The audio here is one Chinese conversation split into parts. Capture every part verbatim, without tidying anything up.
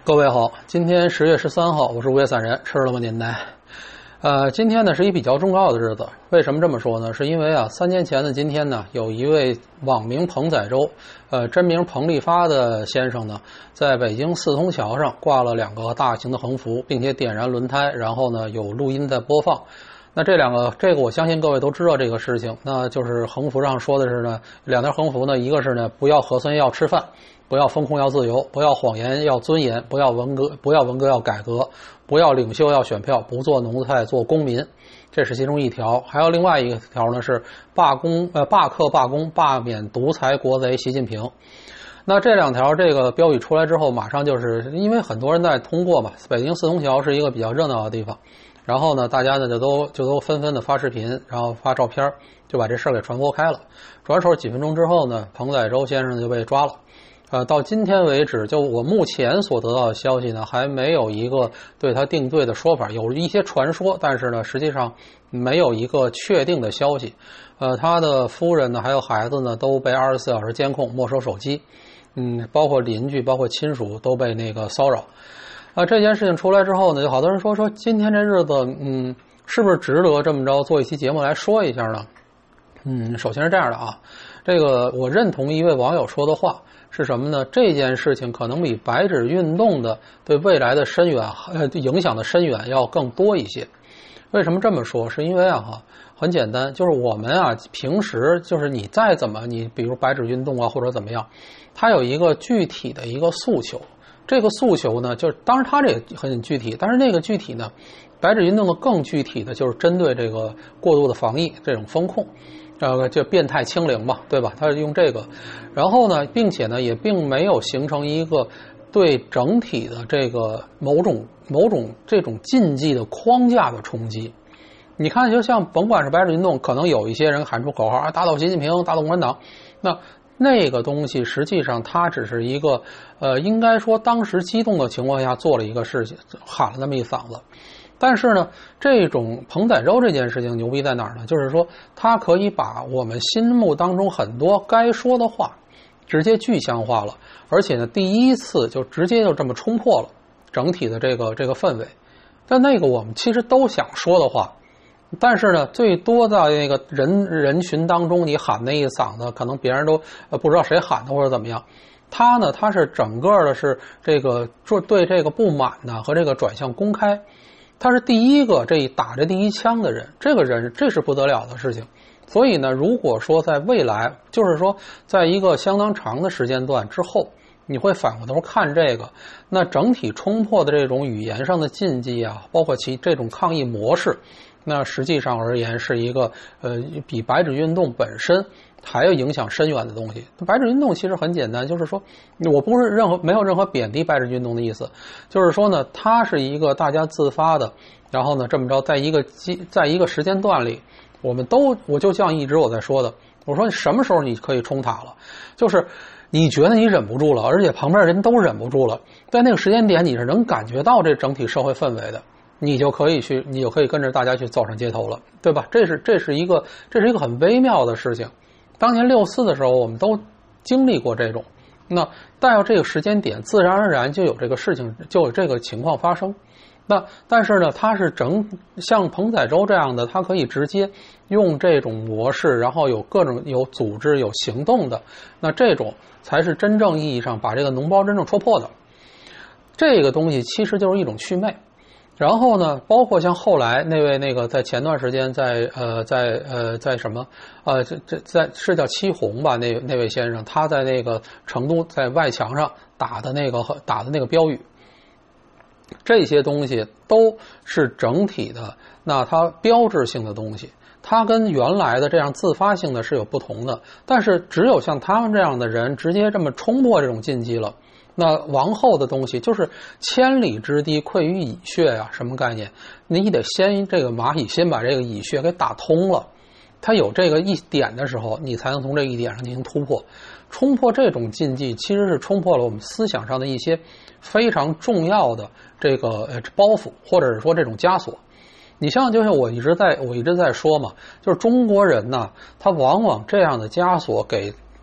各位好，今天十月十三号，我是午夜散人，吃了吗您呢？呃，今天呢是一比较重要的日子，为什么这么说呢？是因为啊，三年前的今天呢，有一位网名彭载舟，呃，真名彭立发的先生呢，在北京四通桥上挂了两个大型的横幅，并且点燃轮胎，然后呢有录音在播放。那这两个，这个我相信各位都知道这个事情，那就是横幅上说的是呢，两条横幅呢，一个是呢不要核酸要吃饭，不要风控要自由，不要谎言要尊严，不要文革不要文革要改革，不要领袖要选票，不做奴才做公民，这是其中一条。还有另外一个条呢是罢工呃罢课罢工罢免独裁国贼习近平。那这两条这个标语出来之后，马上就是因为很多人在通过嘛，北京四通桥是一个比较热闹的地方。然后呢，大家呢就都就都纷纷的发视频，然后发照片，就把这事儿给传播开了。转手几分钟之后呢，彭载舟先生就被抓了。呃，到今天为止，就我目前所得到的消息呢，还没有一个对他定罪的说法，有一些传说，但是呢，实际上没有一个确定的消息。呃，他的夫人呢，还有孩子呢，都被二十四小时监控，没收手机。嗯，包括邻居，包括亲属都被那个骚扰。啊，这件事情出来之后呢，就好多人说说今天这日子，嗯，是不是值得这么着做一期节目来说一下呢？嗯，首先是这样的啊，这个我认同一位网友说的话是什么呢？这件事情可能比白纸运动的对未来的深远呃影响的深远要更多一些。为什么这么说？是因为啊哈，很简单，就是我们啊平时就是你再怎么你比如白纸运动啊或者怎么样，它有一个具体的一个诉求。这个诉求呢，就是当然它这个很具体，但是那个具体呢，白纸运动的更具体的就是针对这个过度的防疫这种风控，呃，就变态清零嘛，对吧？它是用这个，然后呢，并且呢，也并没有形成一个对整体的这个某种某种这种禁忌的框架的冲击。你看，就像甭管是白纸运动，可能有一些人喊出口号啊，打倒习近平，打倒共产党，那。那个东西实际上它只是一个呃应该说当时激动的情况下做了一个事情，喊了那么一嗓子。但是呢，这种彭载舟这件事情牛逼在哪儿呢？就是说它可以把我们心目当中很多该说的话直接具象化了，而且呢第一次就直接就这么冲破了整体的这个这个氛围。但那个我们其实都想说的话，但是呢，最多在那个人人群当中，你喊那一嗓子，可能别人都呃不知道谁喊的或者怎么样。他呢，他是整个的是这个对这个不满呢和这个转向公开，他是第一个这打这第一枪的人，这个人这是不得了的事情。所以呢，如果说在未来，就是说在一个相当长的时间段之后，你会反过头看这个，那整体冲破的这种语言上的禁忌啊，包括其这种抗议模式。那实际上而言是一个呃比白纸运动本身还要影响深远的东西。白纸运动其实很简单，就是说我不是任何没有任何贬低白纸运动的意思，就是说呢，它是一个大家自发的，然后呢这么着在一个在一个时间段里，我们都我就像一直我在说的，我说什么时候你可以冲塔了，就是你觉得你忍不住了，而且旁边人都忍不住了，在那个时间点你是能感觉到这整体社会氛围的。你就可以去，你就可以跟着大家去走上街头了，对吧？这是这是一个这是一个很微妙的事情。当年六四的时候，我们都经历过这种，那带到这个时间点，自然而然就有这个事情，就有这个情况发生。那但是呢，它是整像彭载舟这样的，它可以直接用这种模式，然后有各种有组织、有行动的，那这种才是真正意义上把这个脓包真正戳破的。这个东西其实就是一种祛魅。然后呢，包括像后来那位那个在前段时间在呃在呃在什么呃这这在是叫戚红吧，那那位先生他在那个成都在外墙上打的那个打的那个标语，这些东西都是整体的，那它标志性的东西，它跟原来的这样自发性的是有不同的。但是只有像他们这样的人直接这么冲破这种禁忌了。那往后的东西就是千里之堤溃于蚁穴呀、啊，什么概念？你得先这个蚂蚁先把这个蚁穴给打通了，它有这个一点的时候，你才能从这一点上进行突破。冲破这种禁忌，其实是冲破了我们思想上的一些非常重要的这个呃包袱，或者是说这种枷锁。你像就像我一直在我一直在说嘛，就是中国人呢，他往往这样的枷锁给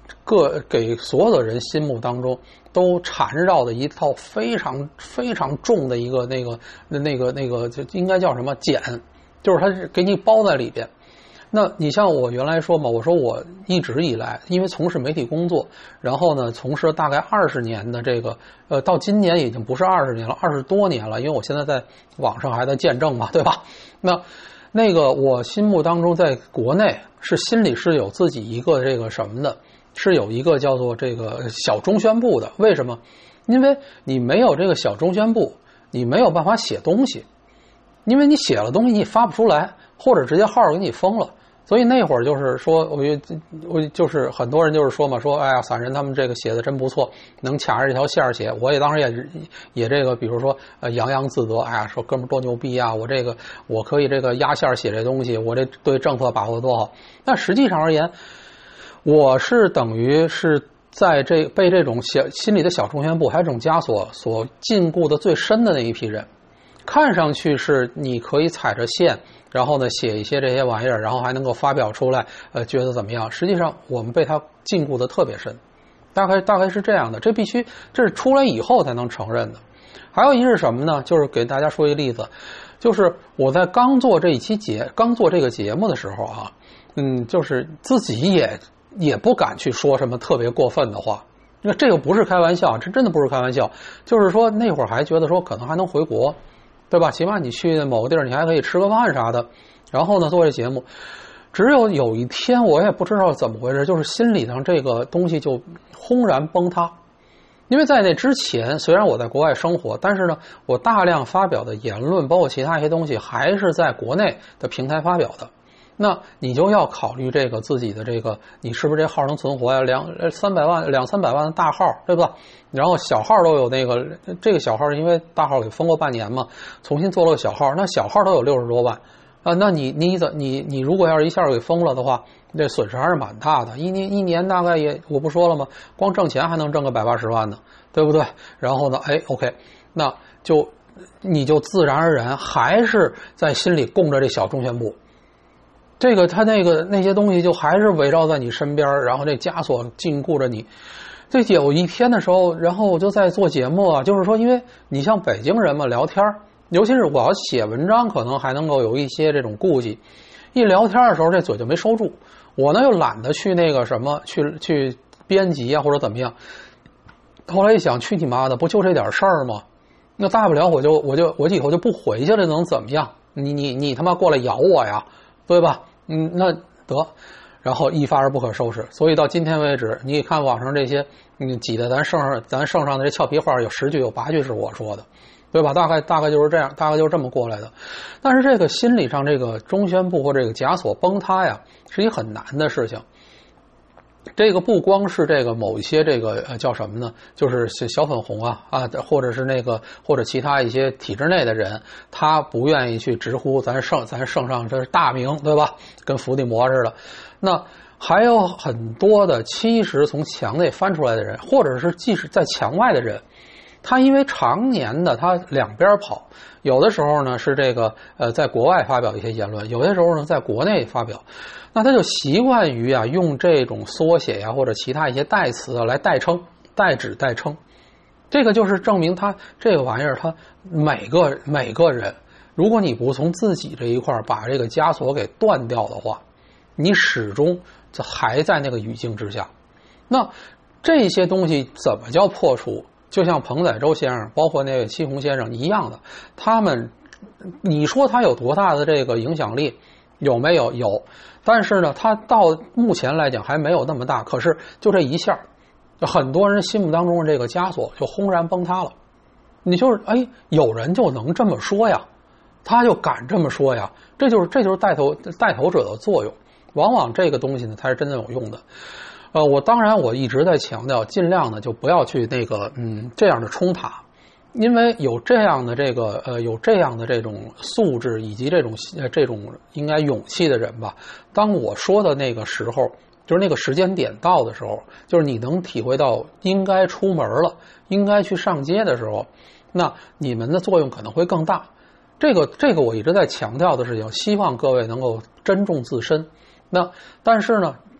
各给所有的人心目当中都缠绕的一套非常非常重的一个那个那个那个就应该叫什么茧，就是它是给你包在里边。那你像我原来说嘛，我说我一直以来因为从事媒体工作，然后呢从事了大概二十年的这个呃到今年已经不是二十年了，二十多年了，因为我现在在网上还在见证嘛，对吧？那那个我心目当中在国内是心里是有自己一个这个什么的，是有一个叫做这个小中宣部的。为什么？因为你没有这个小中宣部，你没有办法写东西，因为你写了东西你发不出来，或者直接号给你封了。所以那会儿就是说，我我就是很多人就是说嘛，说哎呀，散人他们这个写的真不错，能卡着这条线写。我也当时也也这个，比如说呃洋洋自得，哎呀，说哥们多牛逼啊，我这个我可以这个压线写这东西，我这对政策把握多好。但实际上而言，我是等于是在这被这种小心理的小中宣部还有这种枷锁所禁锢的最深的那一批人。看上去是你可以踩着线，然后呢写一些这些玩意儿，然后还能够发表出来，呃，觉得怎么样？实际上我们被他禁锢的特别深，大概大概是这样的。这必须这是出来以后才能承认的。还有一是什么呢？就是给大家说一个例子，就是我在刚做这一期节刚做这个节目的时候啊，嗯，就是自己也也不敢去说什么特别过分的话。那这个不是开玩笑，这真的不是开玩笑。就是说那会儿还觉得说可能还能回国。对吧？起码你去某个地儿，你还可以吃个饭啥的。然后呢，做这节目，只有有一天我也不知道怎么回事，就是心理上这个东西就轰然崩塌。因为在那之前，虽然我在国外生活，但是呢，我大量发表的言论，包括其他一些东西，还是在国内的平台发表的。那你就要考虑这个自己的这个，你是不是这号能存活呀？两三百万、两三百万的大号，对吧？然后小号都有那个，这个小号因为大号给封过半年嘛，重新做了个小号，那小号都有六十多万啊。那你你怎你你如果要是一下给封了的话，这损失还是蛮大的。一年一年大概也我不说了吗？光挣钱还能挣个百八十万呢，对不对？然后呢，哎 ，OK， 那就你就自然而然还是在心里供着这小中宣部。这个他那个那些东西就还是围绕在你身边，然后这枷锁禁锢着你。这有一天的时候，然后我就在做节目啊，就是说，因为你像北京人嘛，聊天，尤其是我要写文章，可能还能够有一些这种顾忌。一聊天的时候，这嘴就没收住。我呢又懒得去那个什么，去去编辑啊或者怎么样。后来一想，去你妈的，不就这点事儿吗？那大不了我就我就我以后就不回去了，能怎么样？你你你他妈过来咬我呀！对吧？嗯，那得，然后一发而不可收拾。所以到今天为止，你看网上这些，嗯，挤的咱圣上咱圣上的这俏皮话，有十句有八句是我说的，对吧？大概大概就是这样，大概就是这么过来的。但是这个心理上这个中宣部或这个枷锁崩塌呀，是一很难的事情。这个不光是这个某一些这个呃叫什么呢？就是小粉红啊啊，或者是那个或者其他一些体制内的人，他不愿意去直呼咱圣咱圣上这是大名，对吧？跟伏地魔似的。那还有很多的其实从墙内翻出来的人，或者是即使在墙外的人，他因为常年的他两边跑，有的时候呢是这个呃在国外发表一些言论，有些时候呢在国内发表。那他就习惯于啊用这种缩写呀、啊、或者其他一些代词啊来代称、代指、代称，这个就是证明他这个玩意儿，他每个每个人，如果你不从自己这一块把这个枷锁给断掉的话，你始终还在那个语境之下。那这些东西怎么叫破除？就像彭载舟先生，包括那位戚红先生一样的，他们，你说他有多大的这个影响力？有没有？有。但是呢，他到目前来讲还没有那么大。可是就这一下，很多人心目当中的这个枷锁就轰然崩塌了。你就是哎，有人就能这么说呀，他就敢这么说呀，这就是这就是带头带头者的作用。往往这个东西呢才是真正有用的。呃，我当然我一直在强调，尽量呢就不要去那个嗯这样的冲塔。因为有这样的这个呃有这样的这种素质以及这种呃这种应该勇气的人吧，当我说的那个时候，就是那个时间点到的时候，就是你能体会到应该出门了，应该去上街的时候，那你们的作用可能会更大。这个这个我一直在强调的事情，希望各位能够珍重自身。那但是呢，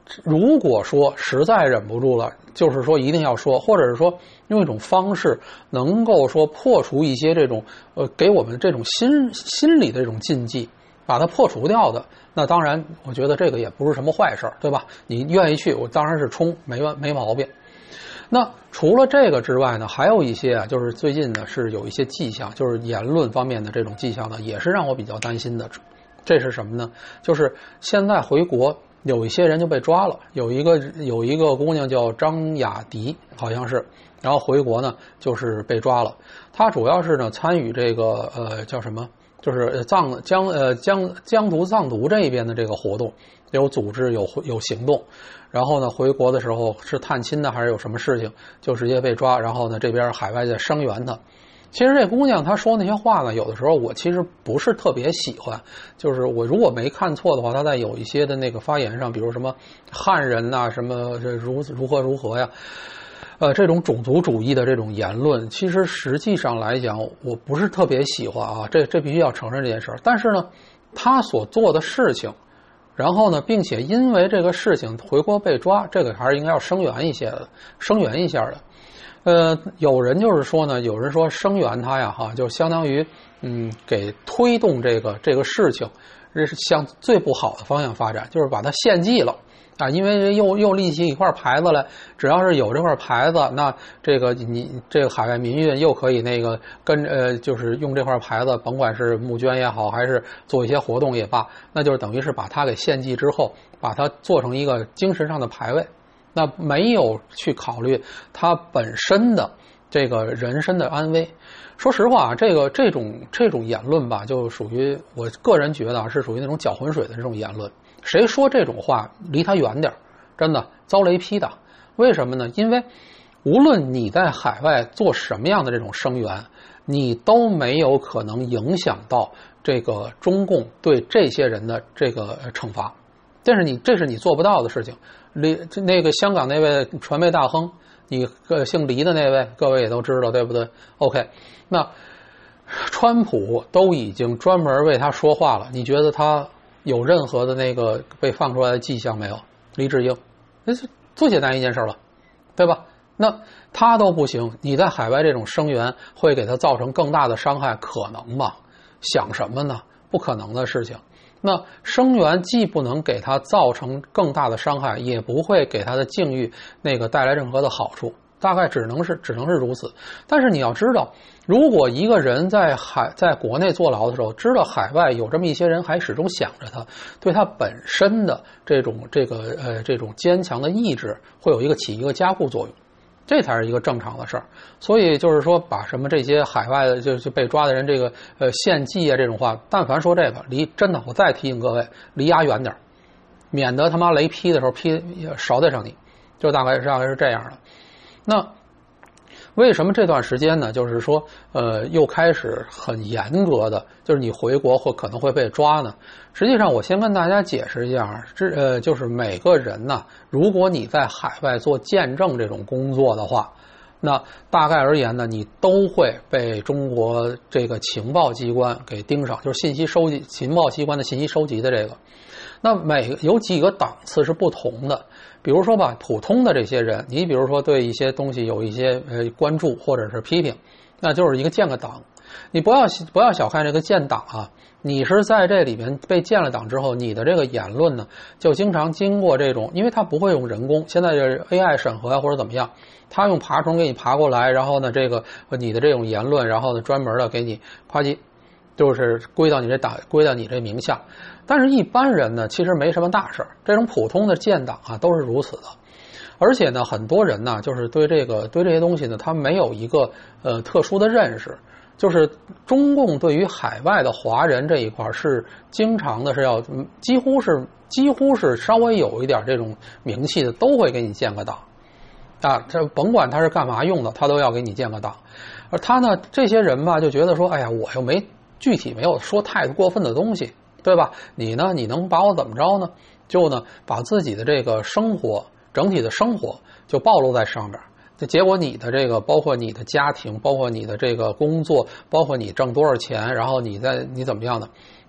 如果说实在忍不住了，就是说一定要说，或者是说用一种方式能够说破除一些这种呃给我们这种心心理的这种禁忌，把它破除掉的，那当然我觉得这个也不是什么坏事，对吧？你愿意去，我当然是冲，没没毛病。那除了这个之外呢，还有一些啊，就是最近呢是有一些迹象，就是言论方面的这种迹象呢，也是让我比较担心的。这是什么呢？就是现在回国有一些人就被抓了，有一个有一个姑娘叫张雅迪，好像是，然后回国呢就是被抓了。她主要是呢参与这个呃叫什么，就是藏疆呃疆疆独藏独这一边的这个活动，有组织有有行动。然后呢，回国的时候是探亲呢，还是有什么事情，就直接被抓。然后呢，这边海外在声援她。其实这姑娘她说那些话呢，有的时候我其实不是特别喜欢。就是我如果没看错的话，她在有一些的那个发言上，比如什么汉人呐、啊，什么如如何如何呀，呃，这种种族主义的这种言论，其实实际上来讲，我不是特别喜欢啊。这这必须要承认这件事儿。但是呢，她所做的事情，然后呢，并且因为这个事情回国被抓，这个还是应该要声援一些的，声援一下的。呃，有人就是说呢，有人说声援他呀，哈，就相当于嗯，给推动这个这个事情，这是向最不好的方向发展，就是把它献祭了啊，因为又又立起一块牌子来，只要是有这块牌子，那这个你这个海外民运又可以那个跟呃，就是用这块牌子，甭管是募捐也好，还是做一些活动也罢，那就是等于是把它给献祭之后，把它做成一个精神上的牌位。那没有去考虑他本身的这个人身的安危。说实话啊，这个这种这种言论吧，就属于我个人觉得啊，是属于那种搅浑水的这种言论。谁说这种话，离他远点，真的遭雷劈的。为什么呢？因为无论你在海外做什么样的这种声援，你都没有可能影响到这个中共对这些人的这个惩罚。这是你这是你做不到的事情。李那个香港那位传媒大亨，你呃姓黎的那位，各位也都知道，对不对 ？OK， 那川普都已经专门为他说话了，你觉得他有任何的那个被放出来的迹象没有？黎智英，那是最简单一件事了，对吧？那他都不行，你在海外这种声援会给他造成更大的伤害，可能吗？想什么呢？不可能的事情。那声援既不能给他造成更大的伤害，也不会给他的境遇那个带来任何的好处，大概只能是只能是如此。但是你要知道，如果一个人在海在国内坐牢的时候，知道海外有这么一些人还始终想着他，对他本身的这种这个呃这种坚强的意志会有一个起一个加固作用。这才是一个正常的事儿。所以就是说，把什么这些海外的就就被抓的人这个呃献祭啊这种话，但凡说这个，离真的，我再提醒各位，离牙远点，免得他妈雷劈的时候劈勺在上你，就大概大概是这样的。那为什么这段时间呢？就是说，呃，又开始很严格的，就是你回国或可能会被抓呢？实际上，我先跟大家解释一下，这呃，就是每个人呢，如果你在海外做见证这种工作的话，那大概而言呢，你都会被中国这个情报机关给盯上，就是信息收集情报机关的信息收集的这个。那每有几个档次是不同的，比如说吧，普通的这些人，你比如说对一些东西有一些呃关注或者是批评，那就是一个建个档。你不要不要小看这个建档啊，你是在这里面被建了档之后，你的这个言论呢，就经常经过这种，因为它不会用人工，现在是 A I 审核啊或者怎么样，它用爬虫给你爬过来，然后呢，这个你的这种言论，然后呢专门的给你夸叽，就是归到你这档，归到你这名下。但是一般人呢，其实没什么大事，这种普通的建档啊，都是如此的。而且呢，很多人呢，就是对这个对这些东西呢，他没有一个呃特殊的认识。就是中共对于海外的华人这一块是经常的是要，几乎是几乎是稍微有一点这种名气的，都会给你建个档啊，这甭管他是干嘛用的，他都要给你建个档。而他呢，这些人吧，就觉得说，哎呀，我又没具体没有说太过分的东西，对吧？你呢，你能把我怎么着呢？就呢，把自己的这个生活整体的生活就暴露在上面。结果你的这个包括你的家庭，包括你的这个工作，包括你挣多少钱，然后你在你怎么样呢？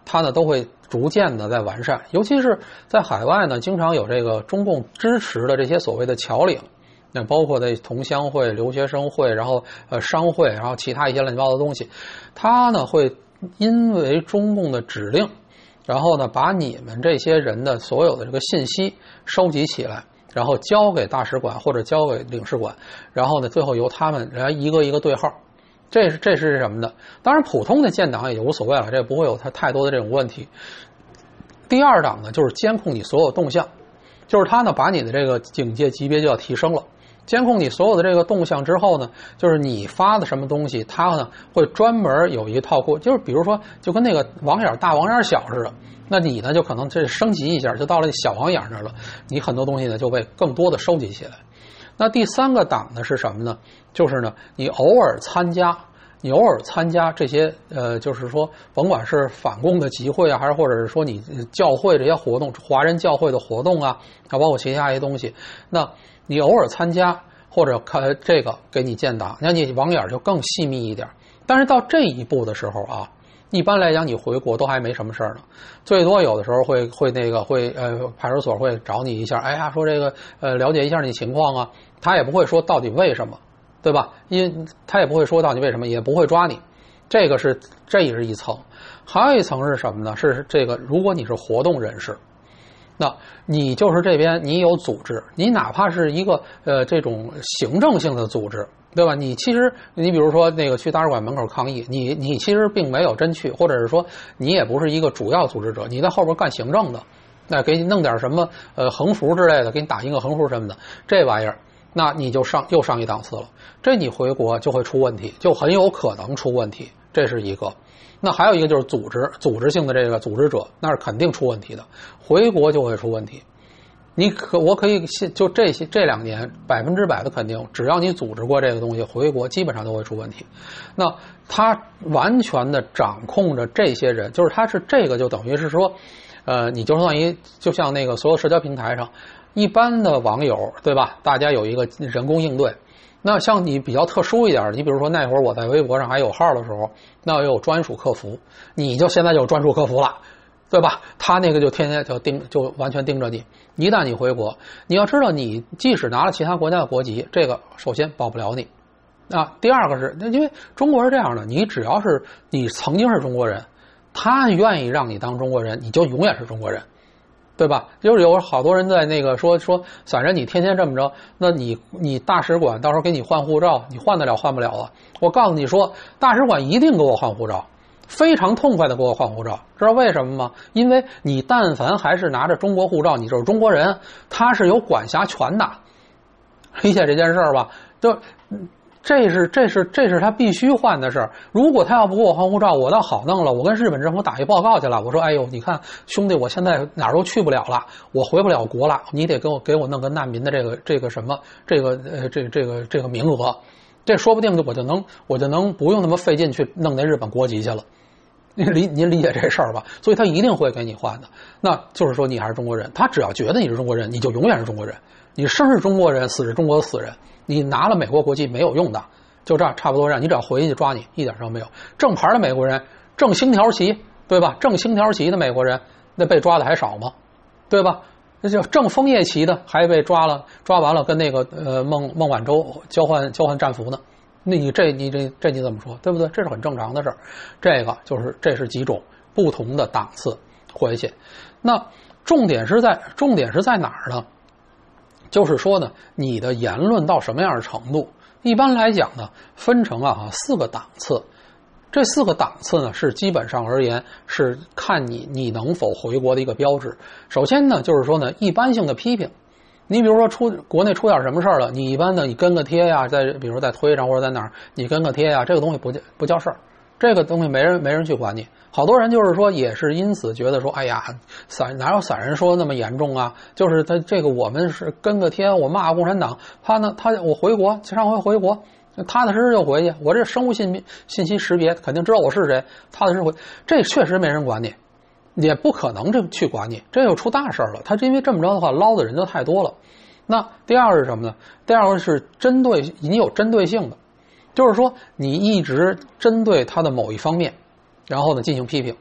它呢都会逐渐的在完善。尤其是在海外呢，经常有这个中共支持的这些所谓的侨领，那包括的同乡会、留学生会，然后呃商会，然后其他一些乱七八糟的东西，它呢会因为中共的指令，然后呢把你们这些人的所有的这个信息收集起来，然后交给大使馆或者交给领事馆，然后呢最后由他们来一个一个对号。这是这是什么呢？当然普通的建档也无所谓了，这不会有它太多的这种问题。第二档呢就是监控你所有动向，就是它呢把你的这个警戒级别就要提升了。监控你所有的这个动向之后呢，就是你发的什么东西，它呢会专门有一套库，就是比如说就跟那个网眼大网眼小似的，那你呢就可能这升级一下，就到了小网眼那儿了，你很多东西呢就被更多的收集起来。那第三个档呢是什么呢？就是呢你偶尔参加你偶尔参加这些呃，就是说甭管是反共的集会啊，还是或者是说你教会这些活动，华人教会的活动啊，啊包括其他一些东西，那你偶尔参加或者看这个给你建档，那你网眼就更细密一点。但是到这一步的时候啊，一般来讲你回国都还没什么事儿呢，最多有的时候会会那个会呃派出所会找你一下，哎呀说这个呃了解一下你情况啊，他也不会说到底为什么，对吧？因为他也不会说到底为什么，也不会抓你。这个是这也是一层，还有一层是什么呢？是这个如果你是活动人士。那你就是这边你有组织，你哪怕是一个呃这种行政性的组织，对吧？你其实你比如说那个去大使馆门口抗议，你你其实并没有真去，或者是说你也不是一个主要组织者，你在后边干行政的，那给你弄点什么呃横幅之类的，给你打一个横幅什么的，这玩意儿，那你就上又上一档次了，这你回国就会出问题，就很有可能出问题，这是一个。那还有一个就是组织组织性的这个组织者，那是肯定出问题的，回国就会出问题。你可我可以就这些这两年百分之百的肯定，只要你组织过这个东西，回国基本上都会出问题。那他完全的掌控着这些人，就是他是这个就等于是说，呃，你就算一就像那个所有社交平台上一般的网友，对吧？大家有一个人工应对。那像你比较特殊一点，你比如说那会儿我在微博上还有号的时候，那有专属客服，你就现在就有专属客服了，对吧？他那个就天天就盯，就完全盯着你。一旦你回国，你要知道，你即使拿了其他国家的国籍，这个首先保不了你。啊，第二个是，因为中国是这样的，你只要是你曾经是中国人，他愿意让你当中国人，你就永远是中国人。对吧？就是有好多人在那个说说散人，你天天这么着，那你你大使馆到时候给你换护照，你换得了换不了啊？我告诉你说，大使馆一定给我换护照，非常痛快的给我换护照，知道为什么吗？因为你但凡还是拿着中国护照，你就是中国人，他是有管辖权的，理解这件事儿吧？就。这是这是这是他必须换的事儿。如果他要不给我换护照，我倒好弄了，我跟日本政府打一报告去了。我说，哎呦，你看兄弟，我现在哪儿都去不了了，我回不了国了，你得给我给我弄个难民的这个这个什么这个呃这这个这个名额，这说不定就我就能我就能不用那么费劲去弄那日本国籍去了。您理您理解这事儿吧？所以他一定会给你换的。那就是说你还是中国人，他只要觉得你是中国人，你就永远是中国人。你生是中国人，死是中国的死人。你拿了美国国籍没有用的，就这样差不多让你只要回去抓你，一点事没有。正牌的美国人，正星条旗，对吧？正星条旗的美国人，那被抓的还少吗？对吧？那就正枫叶旗的还被抓了，抓完了跟那个呃孟孟晚舟交换交换战俘呢。那你这你这这你怎么说？对不对？这是很正常的事儿。这个就是这是几种不同的档次回去。那重点是在重点是在哪儿呢？就是说呢，你的言论到什么样的程度？一般来讲呢，分成啊四个档次。这四个档次呢，是基本上而言是看你你能否回国的一个标志。首先呢，就是说呢，一般性的批评。你比如说出国内出点什么事儿了，你一般的你跟个贴呀，在比如说在推上或者在哪儿，你跟个贴呀，这个东西不不叫事儿，这个东西没人没人去管你。好多人就是说也是因此觉得说，哎呀，散哪有散人说那么严重啊？就是他这个我们是跟个贴，我骂共产党，他呢他我回国上回回国，踏踏实实就回去，我这生物信信息识别肯定知道我是谁，踏踏实实回，这确实没人管你。也不可能这去管你，这就出大事了。他因为这么着的话，捞的人就太多了。那第二是什么呢？第二个是针对你有针对性的，就是说你一直针对他的某一方面，然后呢进行批评，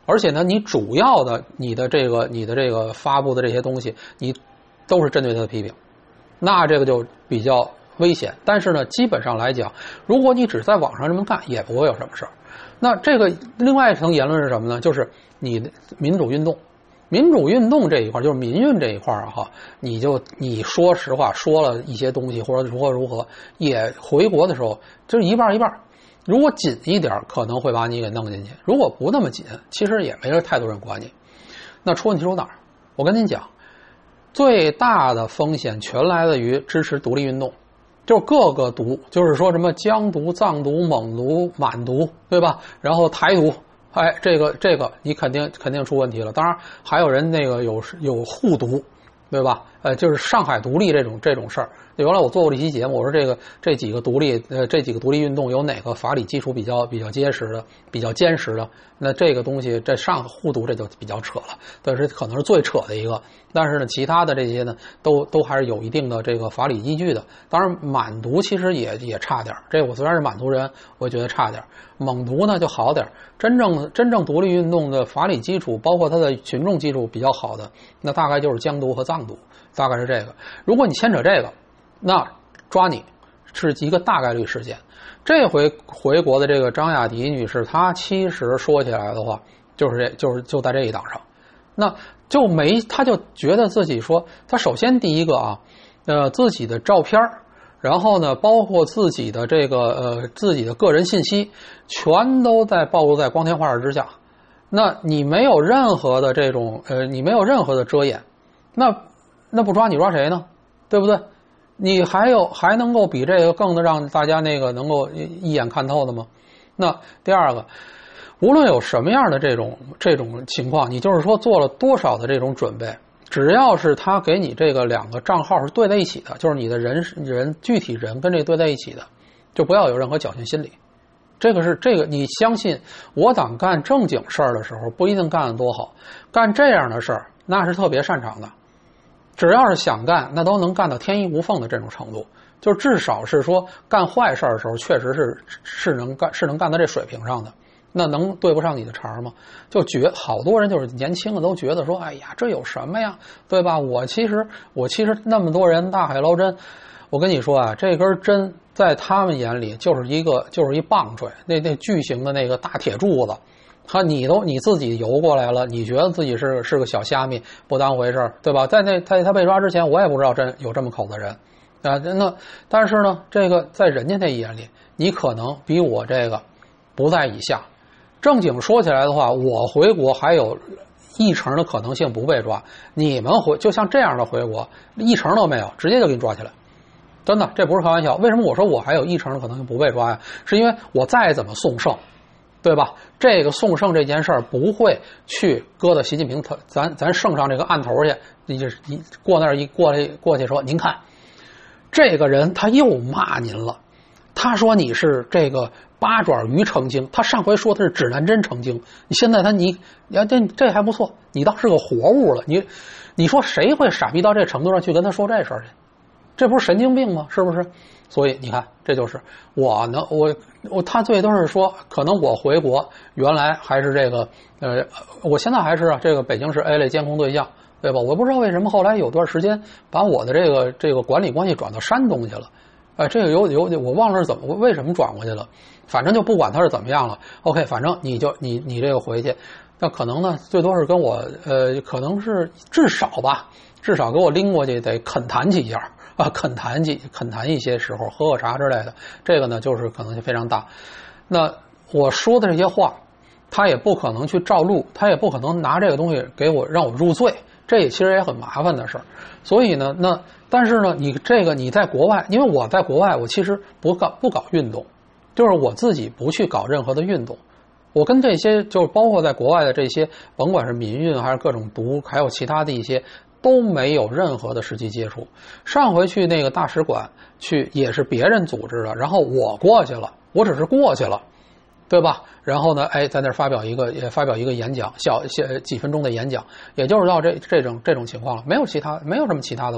而且呢，你主要的你的这个你的这个发布的这些东西，你都是针对他的批评，那这个就比较危险。但是呢，基本上来讲，如果你只在网上这么干，也不会有什么事儿。那这个另外一层言论是什么呢？就是你的民主运动。民主运动这一块，就是民运这一块哈，你就你说实话说了一些东西，或者如何如何，也回国的时候就是一半一半。如果紧一点，可能会把你给弄进去；如果不那么紧，其实也没人太多人管你。那出问题出哪儿？我跟您讲，最大的风险全来自于支持独立运动，就各个独，就是说什么疆独、藏独、蒙独、满独，对吧？然后台独。哎，这个这个你肯定肯定出问题了。当然还有人那个有有护独，对吧？呃，就是上海独立这种这种事儿。原来我做过一期节目，我说这个这几个独立呃这几个独立运动有哪个法理基础比较比较结实的、比较坚实的？那这个东西这上护独这就比较扯了，但是可能是最扯的一个。但是呢，其他的这些呢，都都还是有一定的这个法理依据的。当然，满独其实也也差点，这我虽然是满族人，我也觉得差点。蒙独呢就好点，真正真正独立运动的法理基础，包括它的群众基础比较好的，那大概就是疆独和藏独，大概是这个。如果你牵扯这个，那抓你是一个大概率事件。这回回国的这个张雅迪女士，她其实说起来的话，就是这就是就在这一档上，那就没她就觉得自己说，她首先第一个啊，呃自己的照片，然后呢，包括自己的这个呃自己的个人信息，全都在暴露在光天化日之下。那你没有任何的这种呃，你没有任何的遮掩，那那不抓你抓谁呢？对不对？你还有还能够比这个更的让大家那个能够一眼看透的吗？那第二个，无论有什么样的这种这种情况，你就是说做了多少的这种准备，只要是他给你这个两个账号是对在一起的，就是你的人人具体人跟这对在一起的，就不要有任何侥幸心理。这个是这个，你相信我党干正经事儿的时候不一定干得多好，干这样的事儿那是特别擅长的。只要是想干，那都能干到天衣无缝的这种程度，就至少是说干坏事的时候，确实是是能干是能干到这水平上的。那能对不上你的茬吗？就觉好多人就是年轻的都觉得说，哎呀，这有什么呀，对吧？我其实我其实那么多人大海捞针，我跟你说啊，这根针在他们眼里就是一个就是一棒槌，那那巨型的那个大铁柱子。他你都你自己游过来了，你觉得自己是是个小虾米，不当回事，对吧？在那他他被抓之前，我也不知道真有这么口的人啊。那但是呢，这个在人家那眼里，你可能比我这个不在以下。正经说起来的话，我回国还有一成的可能性不被抓，你们回就像这样的回国，一成都没有，直接就给你抓起来。真的，这不是开玩笑。为什么我说我还有一成的可能性不被抓呀？是因为我再怎么送圣，对吧？这个送圣这件事儿不会去搁到习近平他咱咱圣上这个案头去，你就是你过那儿一过来过去说，您看，这个人他又骂您了，他说你是这个八爪鱼成精，他上回说他是指南针成精，你现在他你呀这这还不错，你倒是个活物了，你你说谁会傻逼到这程度上去跟他说这事儿去？这不是神经病吗？是不是？所以你看，这就是我呢，我我他最多是说，可能我回国原来还是这个呃，我现在还是啊这个北京市 A 类监控对象，对吧？我不知道为什么后来有段时间把我的这个这个管理关系转到山东去了，哎、呃，这个有有我忘了是怎么为什么转过去了，反正就不管他是怎么样了。OK， 反正你就你你这个回去，那可能呢最多是跟我呃，可能是至少吧，至少给我拎过去得恳谈几下。啊，恳谈几恳谈一些时候，喝喝茶之类的，这个呢就是可能性非常大。那我说的这些话，他也不可能去照录，他也不可能拿这个东西给我让我入罪，这也其实也很麻烦的事儿。所以呢，那但是呢，你这个你在国外，因为我在国外，我其实不搞不搞运动，就是我自己不去搞任何的运动。我跟这些就是包括在国外的这些，甭管是民运还是各种毒，还有其他的一些。都没有任何的实际接触。上回去那个大使馆去也是别人组织的，然后我过去了，我只是过去了，对吧？然后呢，哎，在那儿发表一个也发表一个演讲，小几分钟的演讲，也就是到这这种这种情况了，没有其他没有什么其他的玩意儿，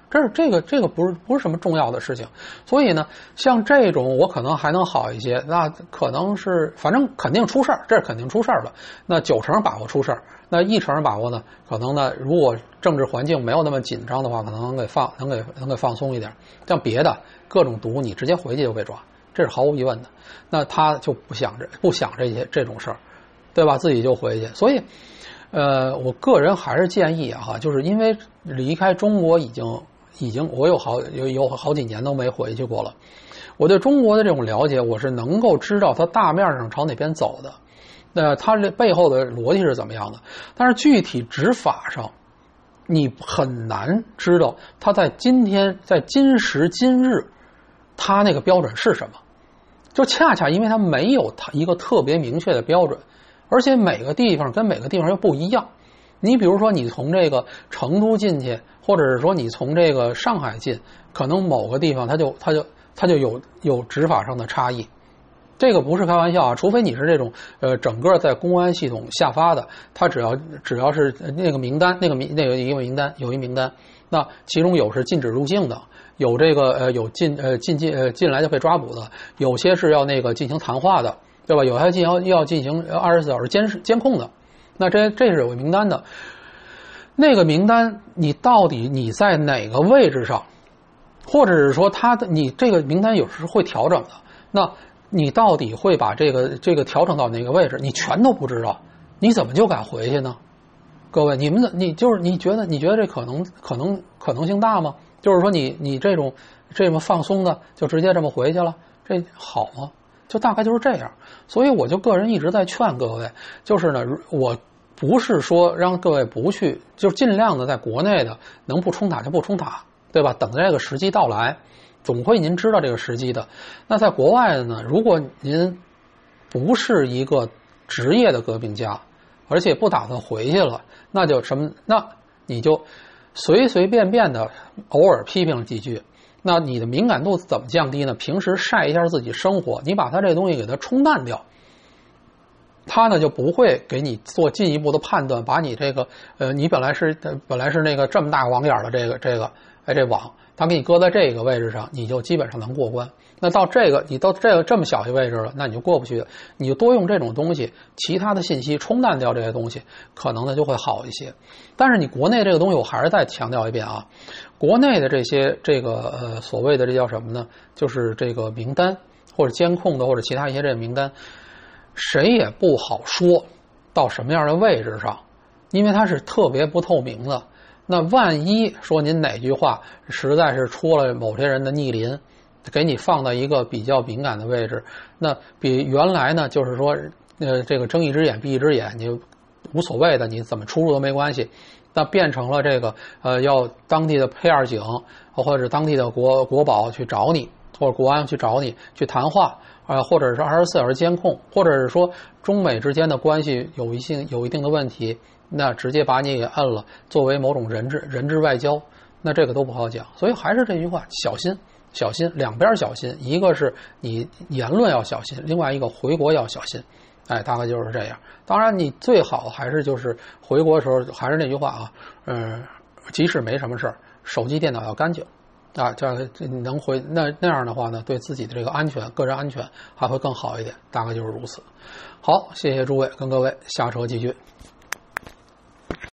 这是这个这个不是不是什么重要的事情。所以呢，像这种我可能还能好一些，那可能是反正肯定出事儿，这是肯定出事儿了。那九成把握出事儿，那一成把握呢，可能呢，如果政治环境没有那么紧张的话，可能能给放能给能给放松一点。像别的各种毒，你直接回去就被抓，这是毫无疑问的。那他就不想这不想这些这种事儿，对吧？自己就回去。所以，呃，我个人还是建议啊，哈，就是因为离开中国已经已经我有好有有好几年都没回去过了，我对中国的这种了解，我是能够知道它大面上朝哪边走的，那它这背后的逻辑是怎么样的，但是具体执法上，你很难知道它在今天在今时今日，它那个标准是什么。就恰恰因为它没有它一个特别明确的标准，而且每个地方跟每个地方又不一样。你比如说你从这个成都进去，或者是说你从这个上海进，可能某个地方它就它就它就有有执法上的差异。这个不是开玩笑啊，除非你是这种呃整个在公安系统下发的，它只要只要是那个名单，那个名那个一个名单有一名单，那其中有是禁止入境的，有这个呃有进呃进进呃进来就被抓捕的，有些是要那个进行谈话的，对吧？有些进要要进行二十四小时监视监控的，那这这是有个名单的。那个名单你到底你在哪个位置上，或者是说他的你这个名单有时会调整的，那你到底会把这个这个调整到哪个位置？你全都不知道，你怎么就敢回去呢？各位，你们你就是你觉得你觉得这可能可能可能性大吗？就是说你你这种这么放松的就直接这么回去了，这好吗？就大概就是这样。所以我就个人一直在劝各位，就是呢，我不是说让各位不去，就尽量的在国内的能不冲塔就不冲塔，对吧？等这个时机到来。总会您知道这个时机的。那在国外的呢，如果您不是一个职业的革命家，而且不打算回去了，那就什么？那你就随随便便的偶尔批评几句。那你的敏感度怎么降低呢？平时晒一下自己生活，你把它这东西给它冲淡掉，它呢就不会给你做进一步的判断，把你这个呃，你本来是本来是那个这么大网眼的这个这个哎这网。他给你搁在这个位置上，你就基本上能过关。那到这个，你到这个这么小一位置了，那你就过不去。你就多用这种东西，其他的信息冲淡掉这些东西，可能呢就会好一些。但是你国内这个东西，我还是再强调一遍啊，国内的这些这个呃所谓的这叫什么呢？就是这个名单或者监控的或者其他一些这个名单，谁也不好说到什么样的位置上，因为它是特别不透明的。那万一说您哪句话实在是戳了某些人的逆鳞，给你放到一个比较敏感的位置，那比原来呢就是说呃这个睁一只眼闭一只眼，你无所谓的，你怎么出入都没关系。那变成了这个呃要当地的P二警或者当地的国国保去找你，或者国安去找你去谈话啊、呃，或者是二十四小时监控，或者是说中美之间的关系有一定有一定的问题。那直接把你给摁了，作为某种人质人质外交，那这个都不好讲。所以还是这句话，小心小心，两边小心，一个是你言论要小心，另外一个回国要小心。哎，大概就是这样。当然你最好还是就是回国的时候还是那句话啊，嗯，即使没什么事儿，手机电脑要干净啊，这样你能回那那样的话呢，对自己的这个安全个人安全还会更好一点，大概就是如此。好，谢谢诸位，跟各位下车继续。